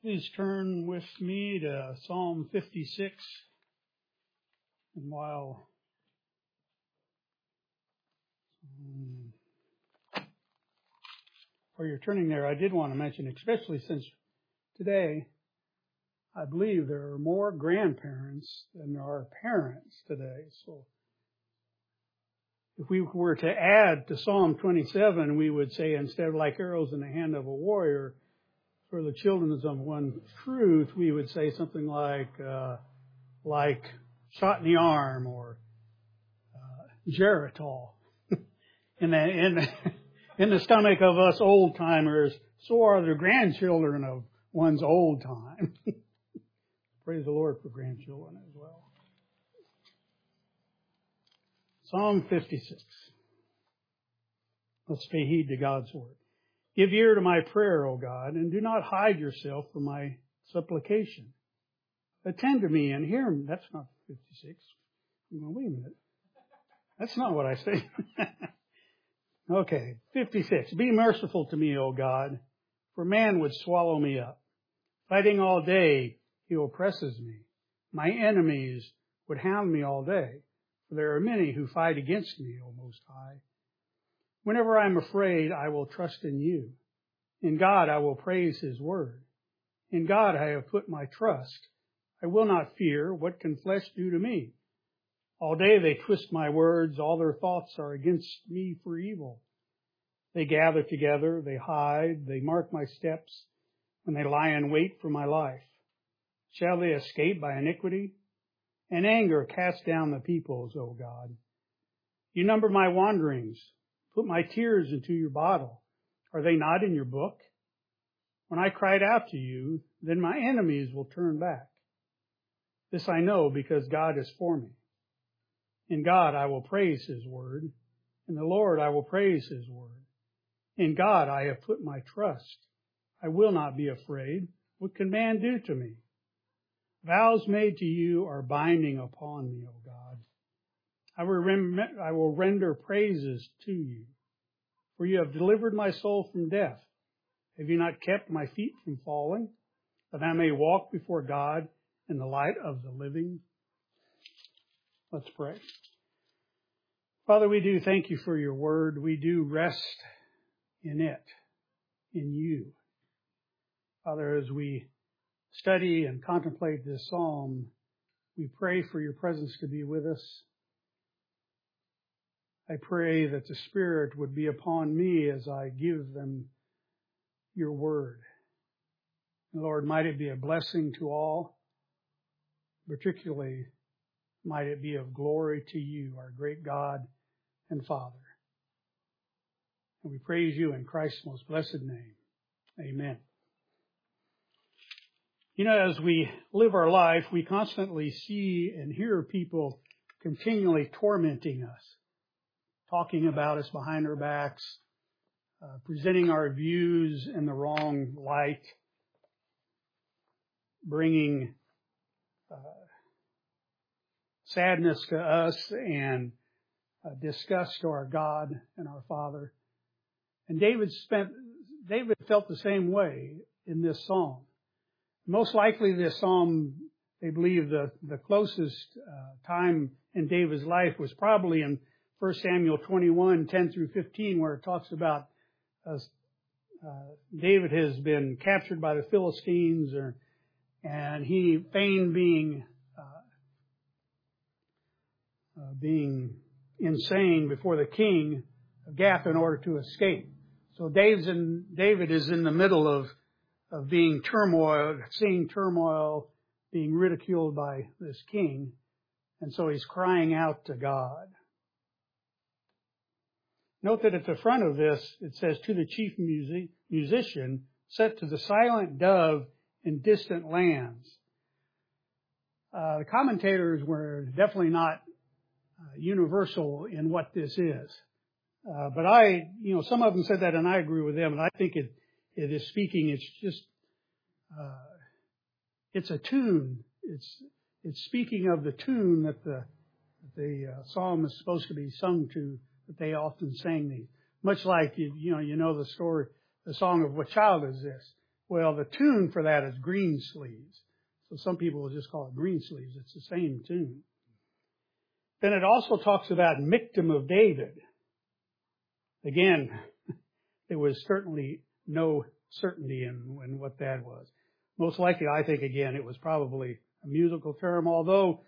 Please turn with me to Psalm 56. And while you're turning there, I did want to mention, especially since today, I believe there are more grandparents than there are parents today. So if we were to add to Psalm 27, we would say, instead of like arrows in the hand of a warrior, for the children of one truth, we would say something like shot in the arm or Geritol in the stomach of us old timers. So are the grandchildren of one's old time. Praise the Lord for grandchildren as well. Psalm 56. Let's pay heed to God's word. Give ear to my prayer, O God, and do not hide yourself from my supplication. Attend to me and hear me. That's not 56. I'm going, wait a minute. That's not what I say. Okay, 56. Be merciful to me, O God, for man would swallow me up. Fighting all day, he oppresses me. My enemies would hound me all day, for there are many who fight against me, O Most High. Whenever I am afraid, I will trust in you. In God I will praise his word. In God I have put my trust. I will not fear. What can flesh do to me? All day they twist my words. All their thoughts are against me for evil. They gather together. They hide. They mark my steps when they lie in wait for my life. Shall they escape by iniquity? In anger cast down the peoples, O God. You number my wanderings. Put my tears into your bottle. Are they not in your book? When I cried out to you, then my enemies will turn back. This I know because God is for me. In God I will praise his word. In the Lord I will praise his word. In God I have put my trust. I will not be afraid. What can man do to me? Vows made to you are binding upon me, O God. I will render praises to you, for you have delivered my soul from death. Have you not kept my feet from falling, that I may walk before God in the light of the living? Let's pray. Father, we do thank you for your word. We do rest in it, in you. Father, as we study and contemplate this psalm, we pray for your presence to be with us. I pray that the Spirit would be upon me as I give them your word. And Lord, might it be a blessing to all, particularly might it be of glory to you, our great God and Father. And we praise you in Christ's most blessed name. Amen. You know, as we live our life, we constantly see and hear people continually tormenting us, talking about us behind our backs, presenting our views in the wrong light, bringing sadness to us and disgust to our God and our Father. And David felt the same way in this psalm. Most likely this psalm, they believe the closest time in David's life was probably in 1 Samuel 21, 10 through 15, where it talks about David has been captured by the Philistines, and he feigned being insane before the king of Gath in order to escape. So David is in the middle of being seeing turmoil, being ridiculed by this king, and so he's crying out to God. Note that at the front of this, it says, to the chief musician, set to the silent dove in distant lands. The commentators were definitely not universal in what this is. But some of them said that, and I agree with them, and I think it is speaking, it's just, it's a tune. It's speaking of the tune that the psalm is supposed to be sung to, that they often sang these. Much like, you know the story, the song of What Child Is This? Well, the tune for that is green sleeves. So some people will just call it green sleeves. It's the same tune. Then it also talks about Michtam of David. Again, there was certainly no certainty in what that was. Most likely, I think, again, it was probably a musical term, although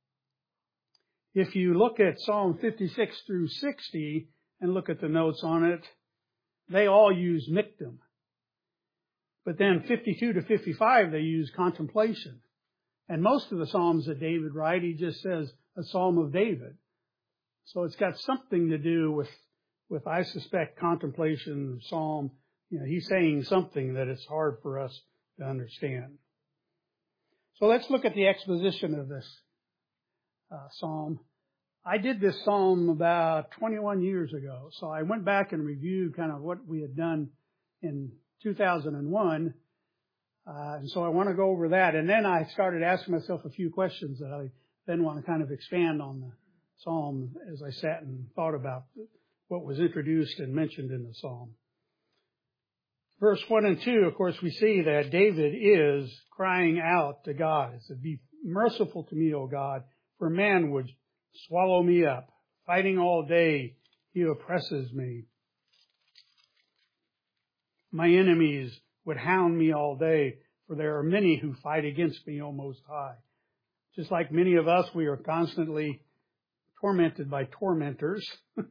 if you look at Psalm 56 through 60 and look at the notes on it, they all use Michtam. But then 52 to 55, they use contemplation. And most of the Psalms that David writes, he just says a Psalm of David. So it's got something to do with I suspect, contemplation, Psalm. You know, he's saying something that it's hard for us to understand. So let's look at the exposition of this Psalm. I did this Psalm about 21 years ago. So I went back and reviewed kind of what we had done in 2001. And so I want to go over that. And then I started asking myself a few questions that I then want to kind of expand on the Psalm as I sat and thought about what was introduced and mentioned in the Psalm. Verse 1 and 2, of course, we see that David is crying out to God. It says, "Be merciful to me, O God, for man would swallow me up. Fighting all day, he oppresses me. My enemies would hound me all day, for there are many who fight against me, O Most High." Just like many of us, we are constantly tormented by tormentors.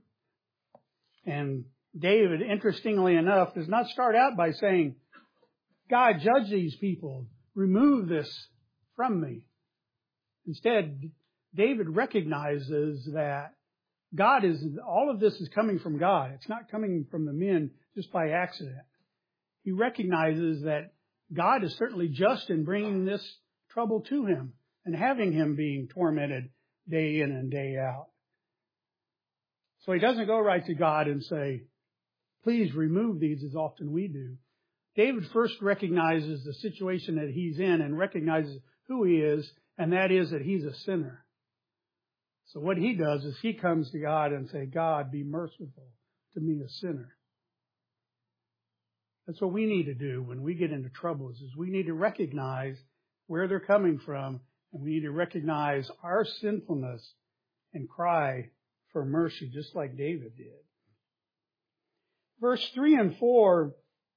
And David, interestingly enough, does not start out by saying, "God, judge these people. Remove this from me." Instead, David recognizes that all of this is coming from God. It's not coming from the men just by accident. He recognizes that God is certainly just in bringing this trouble to him and having him being tormented day in and day out. So he doesn't go right to God and say, "Please remove these," as often we do. David first recognizes the situation that he's in and recognizes who he is, and that is that he's a sinner. So what he does is he comes to God and say, "God, be merciful to me, a sinner." That's what we need to do when we get into troubles, is we need to recognize where they're coming from, and we need to recognize our sinfulness and cry for mercy, just like David did. Verse 3 and 4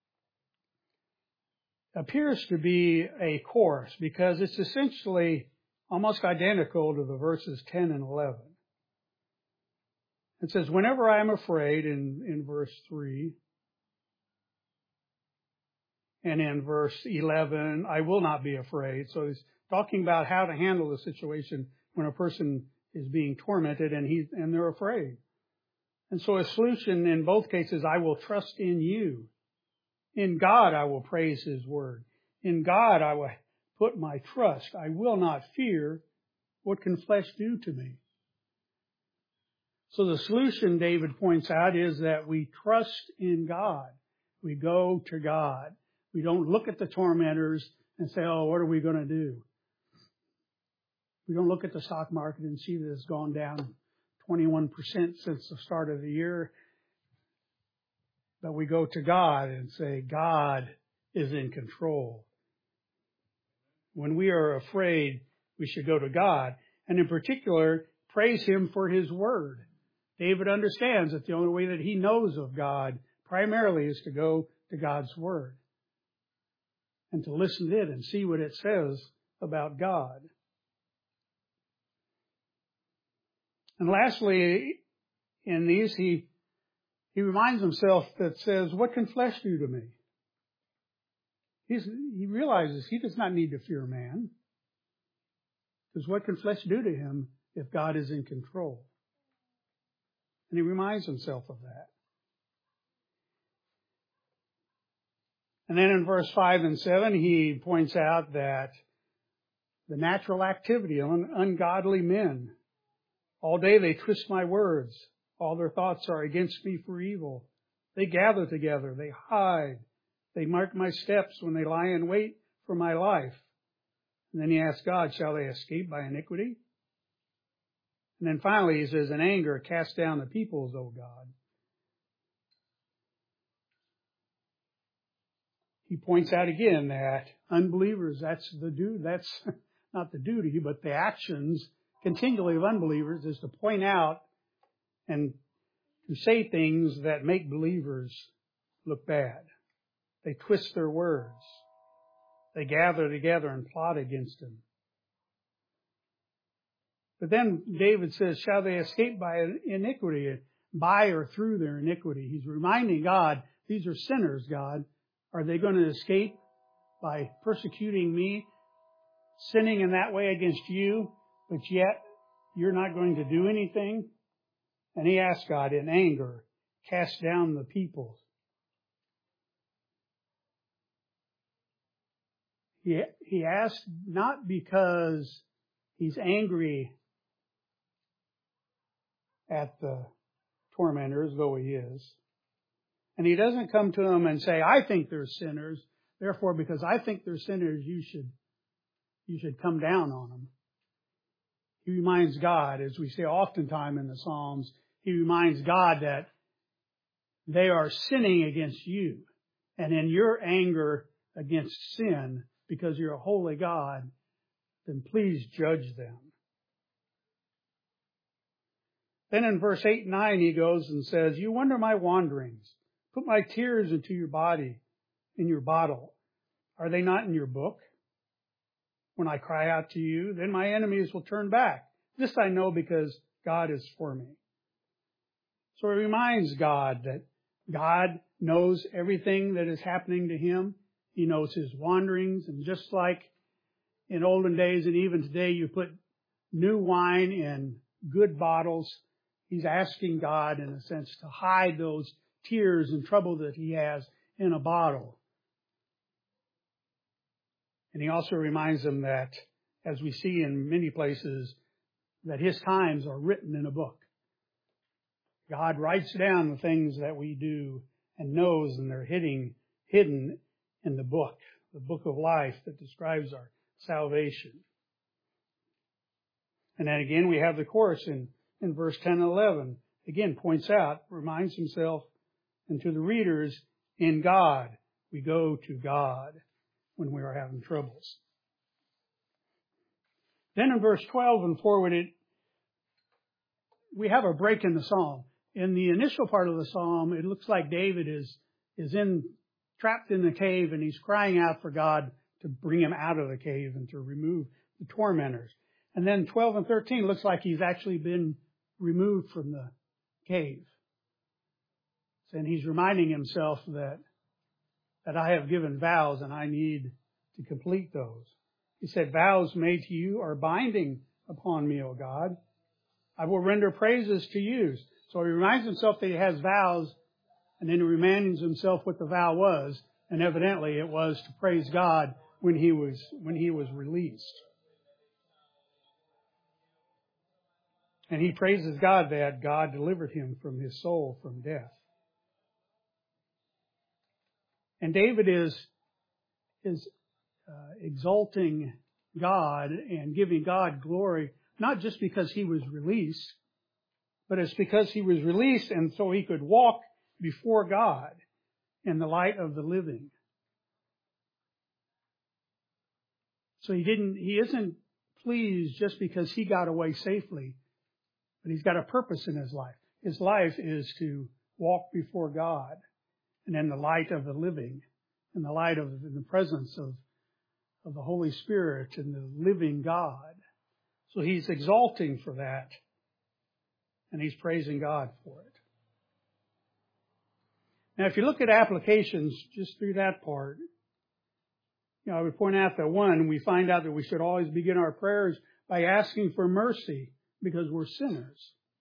appears to be a chorus because it's essentially almost identical to the verses 10 and 11. It says, "Whenever I am afraid," in verse 3, and in verse 11, "I will not be afraid." So he's talking about how to handle the situation when a person is being tormented and they're afraid. And so a solution in both cases, "I will trust in you. In God I will praise his word. In God I will put my trust. I will not fear. What can flesh do to me?" So the solution, David points out, is that we trust in God. We go to God. We don't look at the tormentors and say, "Oh, what are we going to do?" We don't look at the stock market and see that it's gone down 21% since the start of the year. But we go to God and say, God is in control. When we are afraid, we should go to God. And in particular, praise him for his word. David understands that the only way that he knows of God primarily is to go to God's word and to listen to it and see what it says about God. And lastly, in these, he reminds himself that says, "What can flesh do to me?" He realizes he does not need to fear man. Because what can flesh do to him if God is in control? And he reminds himself of that. And then in verse 5 and 7, he points out that the natural activity of ungodly men, all day they twist my words. All their thoughts are against me for evil. They gather together. They hide. They mark my steps when they lie in wait for my life. And then he asks God, shall they escape by iniquity? And then finally he says, in anger, cast down the peoples, O God. he points out again that unbelievers, that's not the duty, but the actions continually of unbelievers is to point out and to say things that make believers look bad. They twist their words. They gather together and plot against him. But then David says, shall they escape by iniquity, by or through their iniquity? He's reminding God, these are sinners, God. Are they going to escape by persecuting me, sinning in that way against you, but yet you're not going to do anything? And he asked God in anger, cast down the people. He asked not because he's angry at the tormentors, though he is. And he doesn't come to them and say, I think they're sinners, therefore because I think they're sinners, you should come down on them. He reminds God, as we say oftentimes in the Psalms, he reminds God that they are sinning against you. And in your anger against sin, because you're a holy God, then please judge them. Then in verse 8 and 9 he goes and says, you wonder my wanderings. Put my tears into your body, in your bottle. Are they not in your book? When I cry out to you, then my enemies will turn back. This I know because God is for me. So he reminds God that God knows everything that is happening to him. He knows his wanderings. And just like in olden days and even today, you put new wine in good bottles, he's asking God, in a sense, to hide those tears and trouble that he has in a bottle. And he also reminds them that, as we see in many places, that his times are written in a book. God writes down the things that we do and knows, and they're hidden in the book of life that describes our salvation. And then again, we have the chorus in verse 10 and 11. Again, points out, reminds himself and to the readers, in God, we go to God when we are having troubles. Then in verse 12 and forward, we have a break in the psalm. In the initial part of the psalm, it looks like David is trapped in the cave, and he's crying out for God to bring him out of the cave and to remove the tormentors. And then 12 and 13 looks like he's actually been removed from the cave. And he's reminding himself that I have given vows and I need to complete those. He said, vows made to you are binding upon me, O God. I will render praises to you. So he reminds himself that he has vows, and then he reminds himself what the vow was, and evidently it was to praise God when he was released. And he praises God that God delivered him from his soul from death. And David is exalting God and giving God glory, not just because he was released, but it's because he was released and so he could walk before God in the light of the living. So he isn't pleased just because he got away safely, but he's got a purpose in his life. His life is to walk before God and in the light of the living, in the presence of the Holy Spirit and the living God. So he's exalting for that, and he's praising God for it. Now, if you look at applications just through that part, I would point out that one, we find out that we should always begin our prayers by asking for mercy because we're sinners.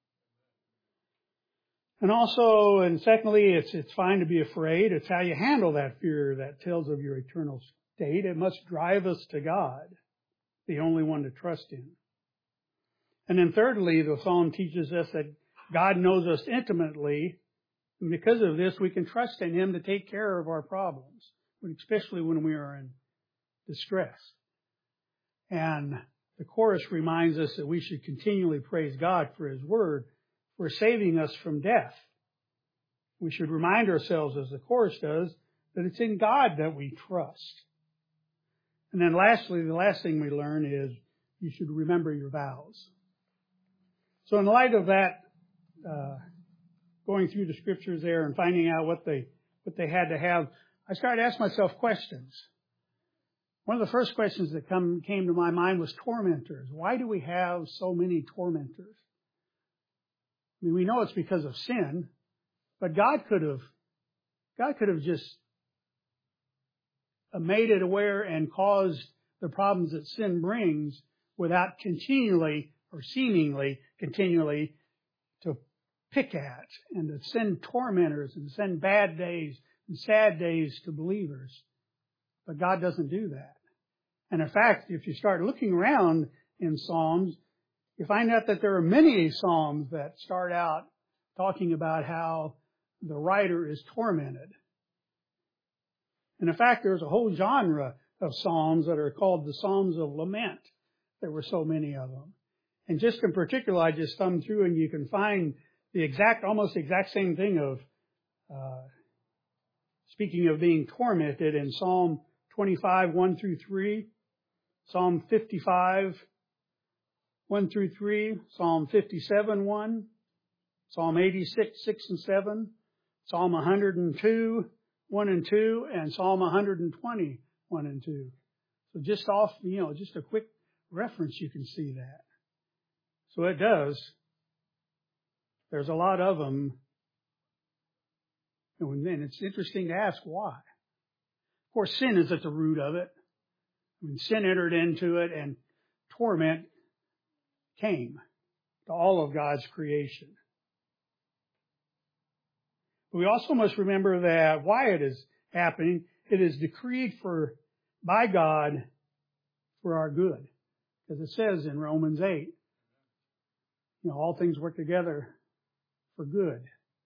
And also, and secondly, it's fine to be afraid. It's how you handle that fear that tells of your eternal state. It must drive us to God, the only one to trust in. And then thirdly, the psalm teaches us that God knows us intimately, and because of this, we can trust in him to take care of our problems, especially when we are in distress. And the chorus reminds us that we should continually praise God for his word, for saving us from death. We should remind ourselves, as the chorus does, that it's in God that we trust. And then lastly, the last thing we learn is you should remember your vows. So in light of that, going through the scriptures there and finding out what they had to have, I started to ask myself questions. One of the first questions that came to my mind was tormentors. Why do we have so many tormentors? I mean, we know it's because of sin, but God could have just made it aware and caused the problems that sin brings without continually or seemingly continually to pick at and to send tormentors and send bad days and sad days to believers. But God doesn't do that. And in fact, if you start looking around in Psalms, you find out that there are many Psalms that start out talking about how the writer is tormented. And in fact, there's a whole genre of Psalms that are called the Psalms of Lament. There were so many of them. And just in particular, I just thumbed through and you can find the almost exact same thing of, speaking of being tormented in Psalm 25, 1 through 3, Psalm 55, 1 through 3, Psalm 57, 1, Psalm 86, 6 and 7, Psalm 102, 1 and 2, and Psalm 120, 1 and 2. So just just a quick reference, you can see that. So it does. There's a lot of them. And then it's interesting to ask why. Of course, sin is at the root of it. When sin entered into it and torment came to all of God's creation. But we also must remember that why it is happening, it is decreed by God for our good. As it says in Romans 8, all things work together for good.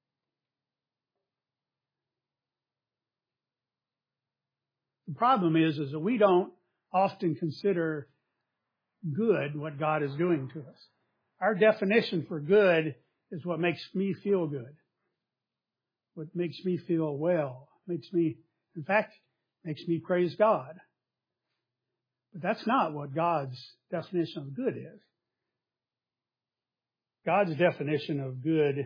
The problem is that we don't often consider good what God is doing to us. Our definition for good is what makes me feel good. What makes me feel well. Makes me praise God. But that's not what God's definition of good is. God's definition of good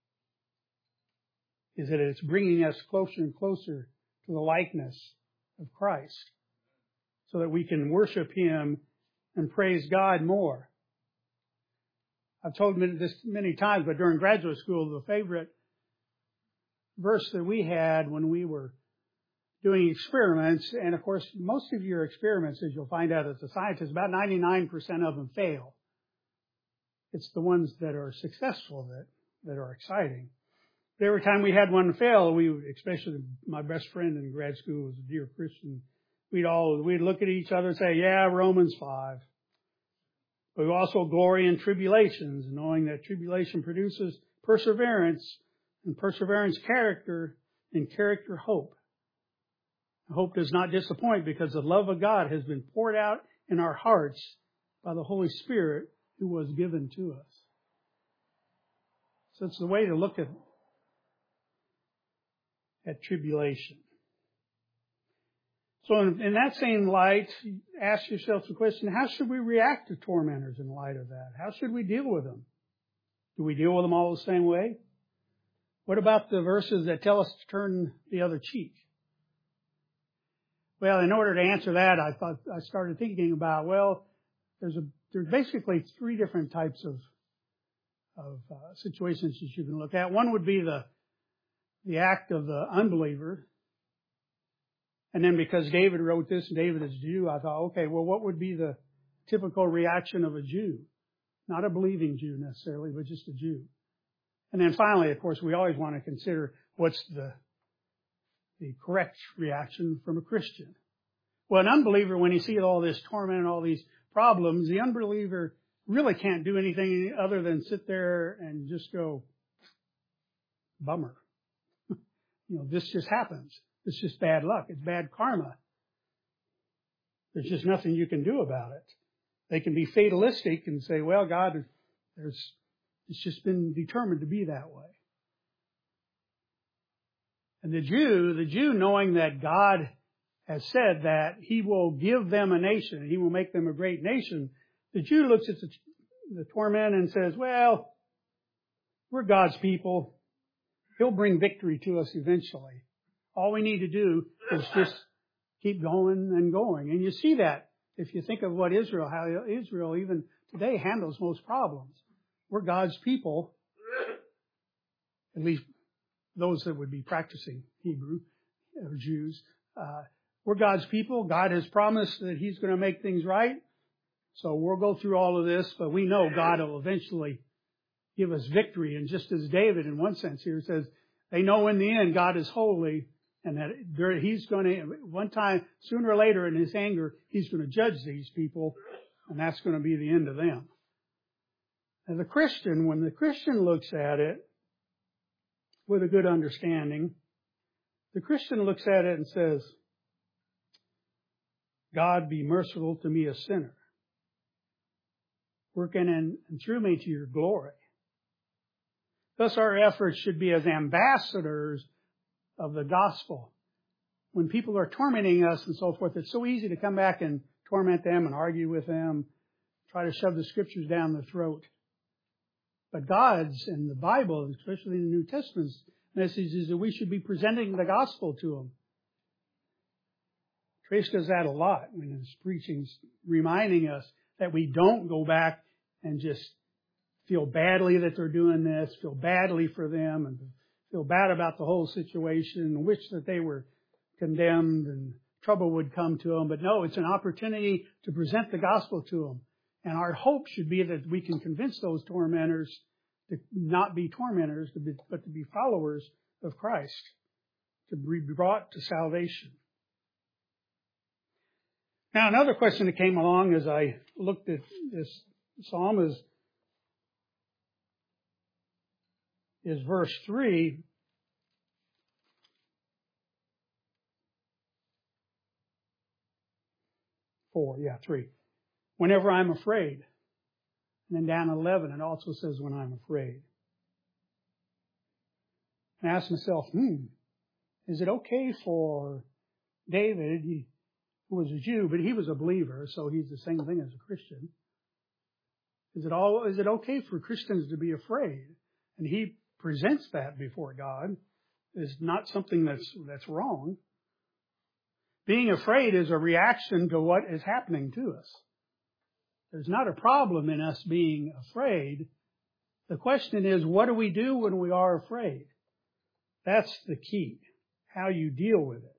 is that it's bringing us closer and closer to the likeness of Christ so that we can worship Him and praise God more. I've told this many times, but during graduate school, the favorite verse that we had when we were doing experiments, and of course, most of your experiments, as you'll find out as a scientist, about 99% of them fail. It's the ones that are successful that are exciting. But every time we had one fail, especially my best friend in grad school was a dear Christian, we'd look at each other and say, yeah, Romans 5. But we also glory in tribulations, knowing that tribulation produces perseverance, and perseverance character, and character hope. Hope does not disappoint because the love of God has been poured out in our hearts by the Holy Spirit who was given to us. So it's the way to look at tribulation. So in that same light, ask yourself the question, how should we react to tormentors in light of that? How should we deal with them? Do we deal with them all the same way? What about the verses that tell us to turn the other cheek? Well, in order to answer that, I started thinking about, there's basically three different types of situations that you can look at. One would be the act of the unbeliever. And then because David wrote this, and David is a Jew, I thought, what would be the typical reaction of a Jew? Not a believing Jew necessarily, but just a Jew. And then finally, of course, we always want to consider what's the correct reaction from a Christian. Well, an unbeliever, when he sees all this torment and all these problems, the unbeliever really can't do anything other than sit there and just go, bummer. This just happens. It's just bad luck. It's bad karma. There's just nothing you can do about it. They can be fatalistic and say, well, God, it's just been determined to be that way. And the Jew knowing that God has said that he will give them a nation, and he will make them a great nation, the Jew looks at the torment and says, well, we're God's people. He'll bring victory to us eventually. All we need to do is just keep going and going. And you see that if you think of what how Israel even today handles most problems. We're God's people, at least those that would be practicing Hebrew or Jews. We're God's people. God has promised that He's going to make things right. So we'll go through all of this, but we know God will eventually give us victory. And just as David, in one sense here, says, they know in the end God is holy, and that He's going to, one time, sooner or later in His anger, He's going to judge these people, and that's going to be the end of them. And when the Christian looks at it with a good understanding, the Christian looks at it and says, God, be merciful to me, a sinner, working in and through me to your glory. Thus our efforts should be as ambassadors of the gospel. When people are tormenting us and so forth, it's so easy to come back and torment them and argue with them, try to shove the scriptures down their throat. But God's, in the Bible, especially in the New Testament's message, is that we should be presenting the gospel to them. Trace does that a lot when his preaching's reminding us that we don't go back and just feel badly that they're doing this, feel badly for them, and feel bad about the whole situation, and wish that they were condemned and trouble would come to them. But no, it's an opportunity to present the gospel to them. And our hope should be that we can convince those tormentors to not be tormentors, but to be followers of Christ, to be brought to salvation. Now, another question that came along as I looked at this psalm is verse 3. 3. Whenever I'm afraid. And then down 11, it also says when I'm afraid. And I asked myself, is it okay for David, who was a Jew, but he was a believer, so he's the same thing as a Christian. Is it okay for Christians to be afraid? And he presents that before God as not something that's wrong. Being afraid is a reaction to what is happening to us. There's not a problem in us being afraid. The question is, what do we do when we are afraid? That's the key, how you deal with it.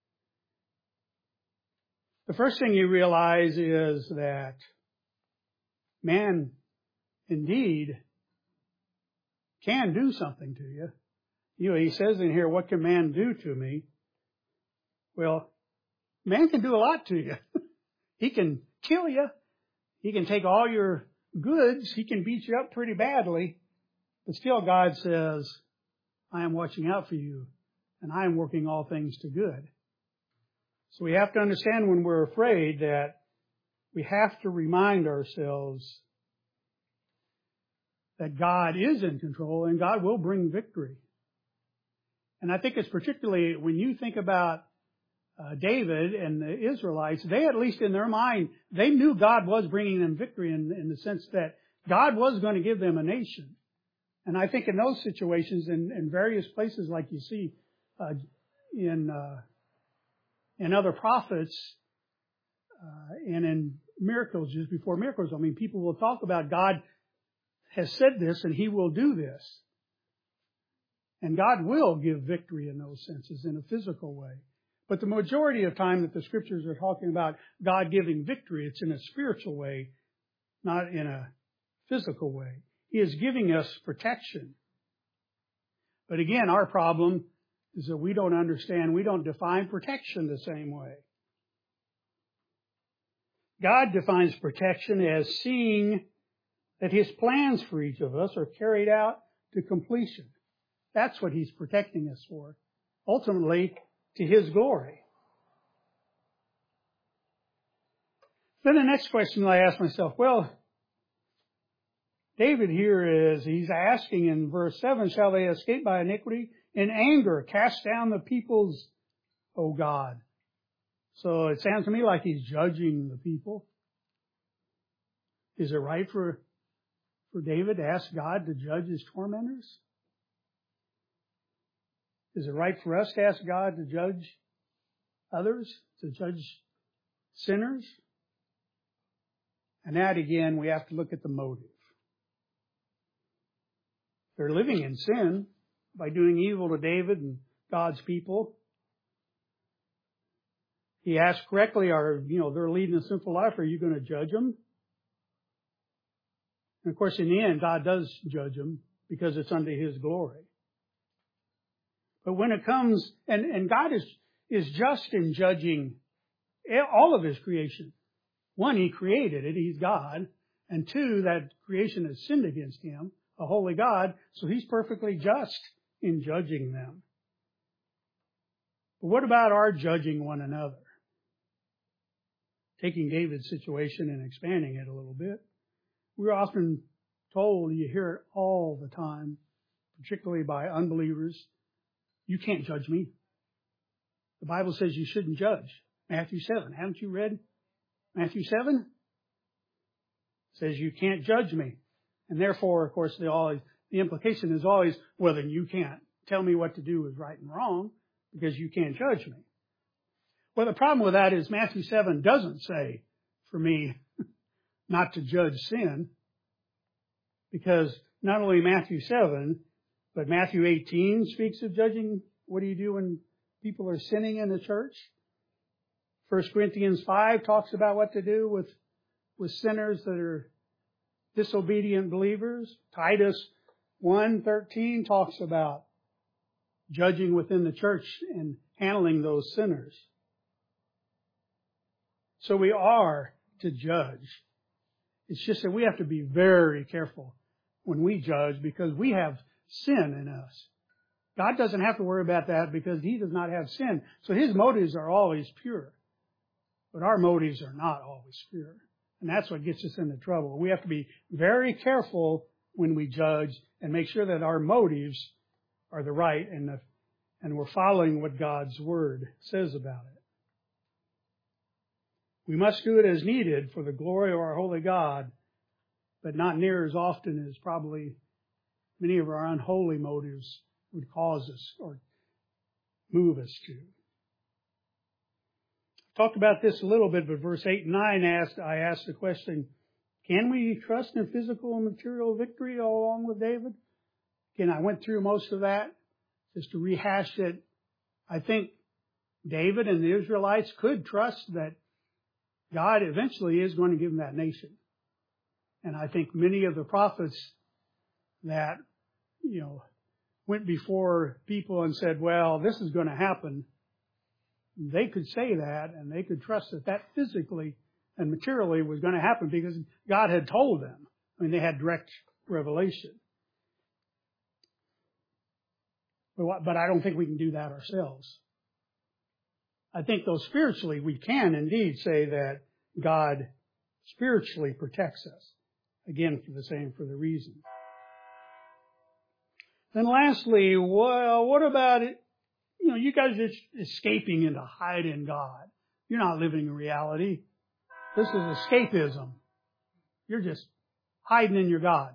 The first thing you realize is that man indeed can do something to you. He says in here, what can man do to me? Well, man can do a lot to you. He can kill you. He can take all your goods. He can beat you up pretty badly. But still God says, I am watching out for you, and I am working all things to good. So we have to understand when we're afraid that we have to remind ourselves that God is in control and God will bring victory. And I think it's particularly when you think about David and the Israelites, they, at least in their mind, they knew God was bringing them victory in the sense that God was going to give them a nation. And I think in those situations, in various places like you see in other prophets and in miracles, just before miracles, I mean, people will talk about God has said this and He will do this. And God will give victory in those senses in a physical way. But the majority of time that the scriptures are talking about God giving victory, it's in a spiritual way, not in a physical way. He is giving us protection. But again, our problem is that we don't understand, we don't define protection the same way. God defines protection as seeing that His plans for each of us are carried out to completion. That's what He's protecting us for. Ultimately, to His glory. Then the next question I ask myself, well, David here he's asking in verse 7, shall they escape by iniquity? in anger, cast down the peoples, O God. So it sounds to me like he's judging the people. Is it right for David to ask God to judge his tormentors? Is it right for us to ask God to judge others, to judge sinners? And that again, we have to look at the motive. They're living in sin by doing evil to David and God's people. He asked correctly, they're leading a sinful life. Are you going to judge them? And of course, in the end, God does judge them because it's unto His glory. But when it comes, and God is just in judging all of His creation. One, He created it. He's God. And two, that creation has sinned against Him, a holy God. So He's perfectly just in judging them. But what about our judging one another? Taking David's situation and expanding it a little bit. We're often told, you hear it all the time, particularly by unbelievers, you can't judge me. The Bible says you shouldn't judge. Matthew 7. Haven't you read Matthew 7? It says you can't judge me. And therefore, of course, the implication is always, well, then you can't tell me what to do is right and wrong because you can't judge me. Well, the problem with that is Matthew 7 doesn't say for me not to judge sin, because not only Matthew 7, but Matthew 18 speaks of judging. What do you do when people are sinning in the church? 1 Corinthians 5 talks about what to do with sinners that are disobedient believers. Titus 1:13 talks about judging within the church and handling those sinners. So we are to judge. It's just that we have to be very careful when we judge because we have sin in us. God doesn't have to worry about that because He does not have sin. So His motives are always pure. But our motives are not always pure. And that's what gets us into trouble. We have to be very careful when we judge and make sure that our motives are the right and we're following what God's Word says about it. We must do it as needed for the glory of our holy God, but not near as often as probably many of our unholy motives would cause us or move us to. I talked about this a little bit, but verse 8 and 9 I asked the question, can we trust in physical and material victory along with David? Again, I went through most of that just to rehash it. I think David and the Israelites could trust that God eventually is going to give them that nation. And I think many of the prophets that, went before people and said, well, this is going to happen, they could say that and they could trust that physically and materially was going to happen because God had told them. I mean, they had direct revelation. But I don't think we can do that ourselves. I think, though, spiritually, we can indeed say that God spiritually protects us. Again, for the reason. Then lastly, well, what about it? You guys are just escaping into hide in God. You're not living in reality. This is escapism. You're just hiding in your God.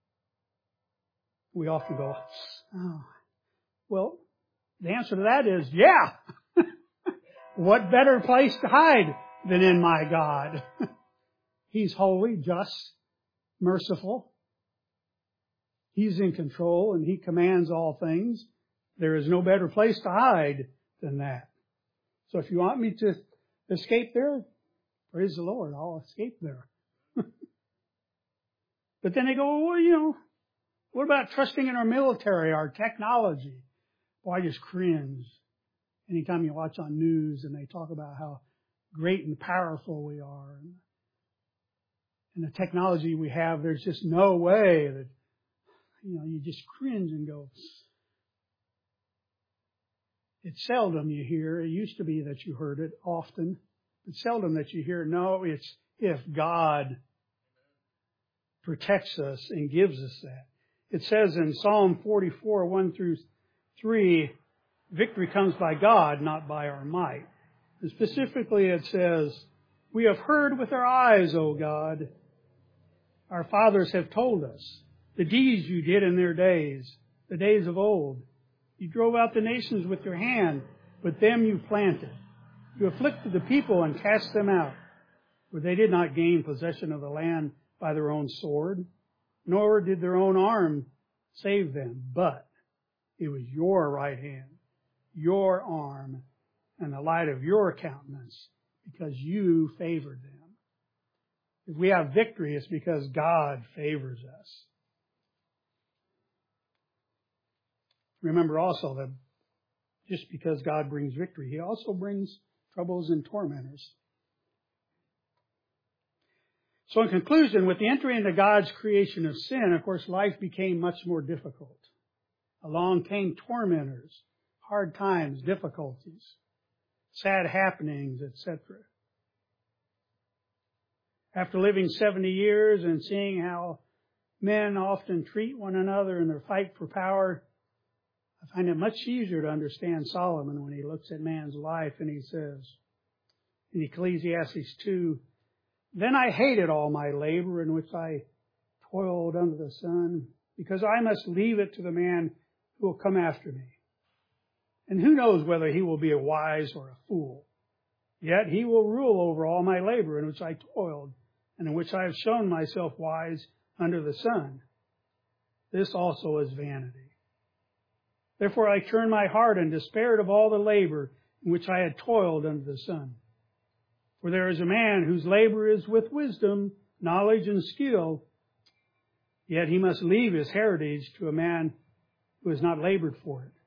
We often go, oh. Well, the answer to that is, yeah. What better place to hide than in my God? He's holy, just, merciful. He's in control and He commands all things. There is no better place to hide than that. So if you want me to escape there, praise the Lord, I'll escape there. But then they go, well, what about trusting in our military, our technology? Well, I just cringe anytime you watch on news and they talk about how great and powerful we are and the technology we have. There's just no way that, you just cringe and go. It's seldom you hear. It used to be that you heard it often. It's seldom that you hear, no, it's if God protects us and gives us that. It says in Psalm 44, 1 through 3, victory comes by God, not by our might. And specifically it says, we have heard with our eyes, O God. Our fathers have told us the deeds you did in their days, the days of old. You drove out the nations with your hand, but them you planted. You afflicted the people and cast them out, for they did not gain possession of the land by their own sword, nor did their own arm save them, but it was your right hand, your arm, and the light of your countenance, because you favored them. If we have victory, it's because God favors us. Remember also that just because God brings victory, He also brings troubles and tormentors. So in conclusion, with the entry into God's creation of sin, of course, life became much more difficult. Along came tormentors, hard times, difficulties, sad happenings, etc. After living 70 years and seeing how men often treat one another in their fight for power, I find it much easier to understand Solomon when he looks at man's life and he says in Ecclesiastes 2, then I hated all my labor in which I toiled under the sun, because I must leave it to the man who will come after me. And who knows whether he will be a wise or a fool. Yet he will rule over all my labor in which I toiled, and in which I have shown myself wise under the sun. This also is vanity. Therefore I turned my heart and despaired of all the labor in which I had toiled under the sun. For there is a man whose labor is with wisdom, knowledge, and skill, yet he must leave his heritage to a man who has not labored for it.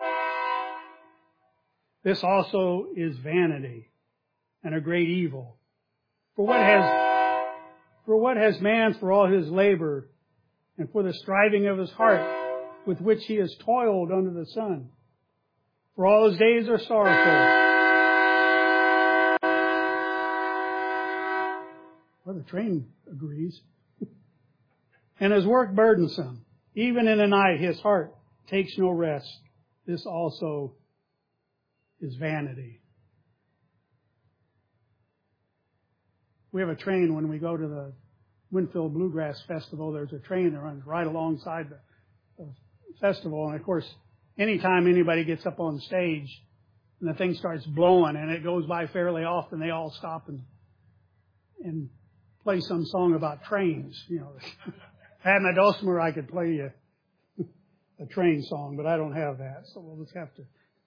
This also is vanity and a great evil. For what has man for all his labor and for the striving of his heart with which he has toiled under the sun? For all his days are sorrowful. Well, the train agrees. And his work burdensome. Even in the night his heart takes no rest. This also is vanity. We have a train when we go to the Winfield Bluegrass Festival. There's a train that runs right alongside the festival. And of course, anytime anybody gets up on stage and the thing starts blowing and it goes by fairly often, they all stop and play some song about trains. You know, if I had my dulcimer, I could play you a train song, but I don't have that, so we'll just have to.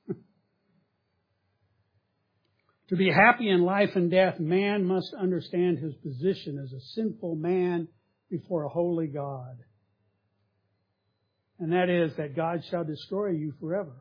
To be happy in life and death, man must understand his position as a sinful man before a holy God. And that is that God shall destroy you forever.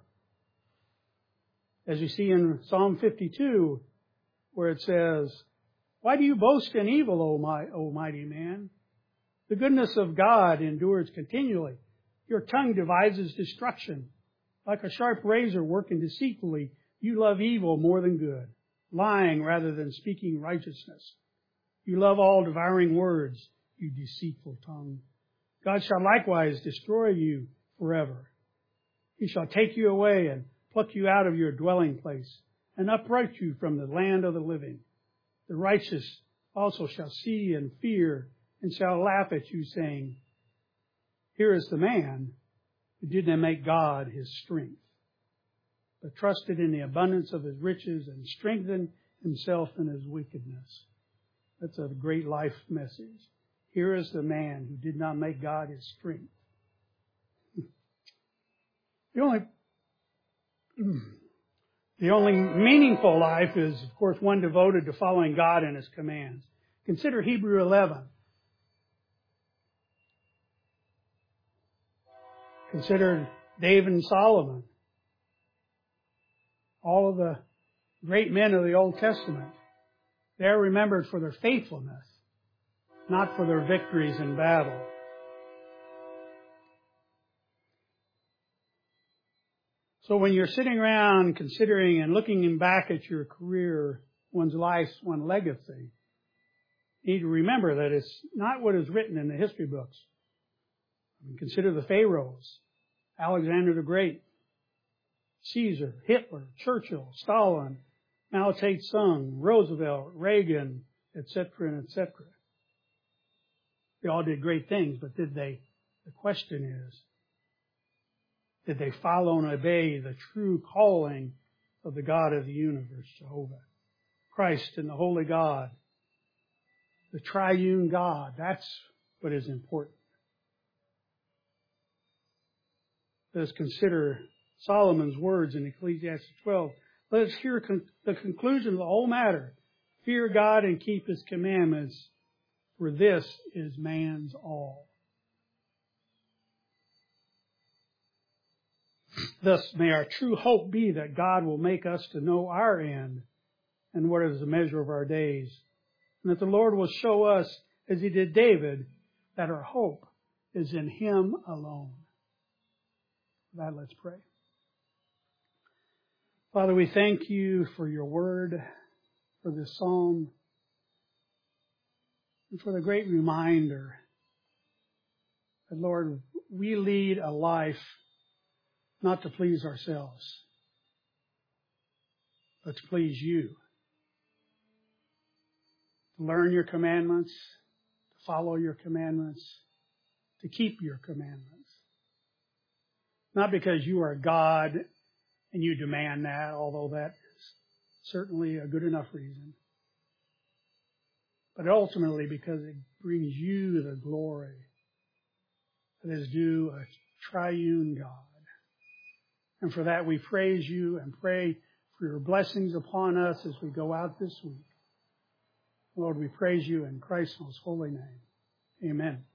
As you see in Psalm 52, where it says, why do you boast in evil, O mighty man? The goodness of God endures continually. Your tongue devises destruction. Like a sharp razor working deceitfully, you love evil more than good, lying rather than speaking righteousness. You love all devouring words, you deceitful tongue. God shall likewise destroy you forever. He shall take you away and pluck you out of your dwelling place and uproot you from the land of the living. The righteous also shall see and fear and shall laugh at you, saying, here is the man who did not make God his strength, but trusted in the abundance of his riches and strengthened himself in his wickedness. That's a great life message. Here is the man who did not make God his strength. The only meaningful life is, of course, one devoted to following God and his commands. Consider Hebrews 11. Consider David and Solomon. All of the great men of the Old Testament. They're remembered for their faithfulness, not for their victories in battle. So when you're sitting around considering and looking back at your career, one's life, one's legacy, you need to remember that it's not what is written in the history books. I mean, consider the Pharaohs, Alexander the Great, Caesar, Hitler, Churchill, Stalin, Mao Tse-tung, Roosevelt, Reagan, etc., and etc. They all did great things, but the question is, did they follow and obey the true calling of the God of the universe, Jehovah? Christ and the Holy God, the triune God, that's what is important. Let us consider Solomon's words in Ecclesiastes 12. Let us hear the conclusion of the whole matter. Fear God and keep His commandments, for this is man's all. Thus may our true hope be that God will make us to know our end and what is the measure of our days, and that the Lord will show us, as He did David, that our hope is in Him alone. For that, let's pray. Father, we thank You for Your word, for this psalm, and for the great reminder that, Lord, we lead a life not to please ourselves, but to please You. To learn Your commandments, to follow Your commandments, to keep Your commandments. Not because You are God and You demand that, although that is certainly a good enough reason, but ultimately because it brings You the glory that is due a triune God. And for that we praise You and pray for Your blessings upon us as we go out this week. Lord, we praise You in Christ's most holy name. Amen.